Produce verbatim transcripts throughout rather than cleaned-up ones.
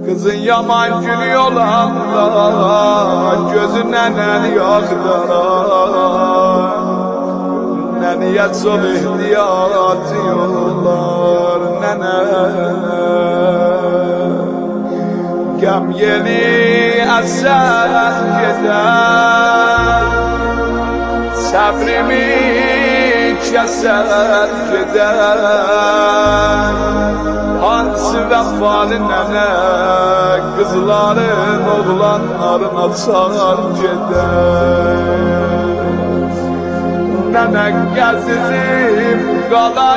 Kızın yaman gülüyorlar, gözünden el yaktılar. Neniye çok ihtiyat diyorlar nene. Gəm yeni əsər gedər, səbrimi kəsər gedər. Hansı vəfalı nənə, qızların, oğlanların açar gedər. Nənə gəzirim qala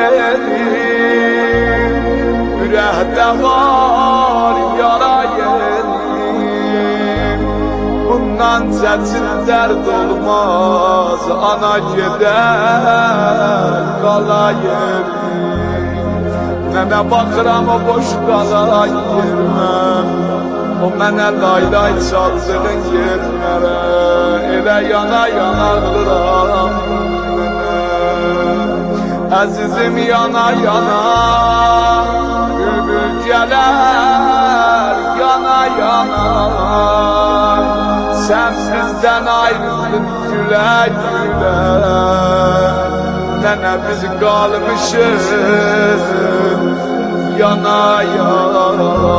yerim, ürəkdə var yara yerim. Bundan çətin dərd olmaz, ana gedər qala yerim. Nənə baxıram o boş qala yeriməm, o mənə laylay çaldığın yerlərə, elə yana yana qıram nənə. Əzizim yana yana, bülbül gələr yana yana. Sən bizdən ayrıldın gülə gülə, nənə biz qalmışıq yana yana.